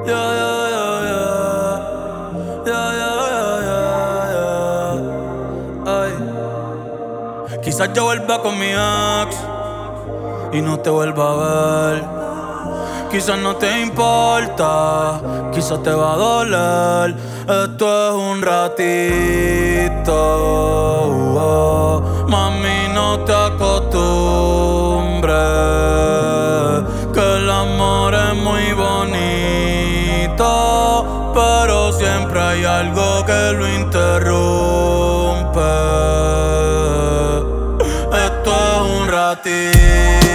Yeah, yeah, yeah, yeah. Yeah, yeah, yeah, yeah, yeah. Ay. Quizás yo vuelva con mi ex y no te vuelva a ver. Quizás no te importa, quizás te va a doler. Esto es un ratito, mami, no te acostumbres, que el amor es muy bonito, pero siempre hay algo que lo interrumpe. Esto es un ratito.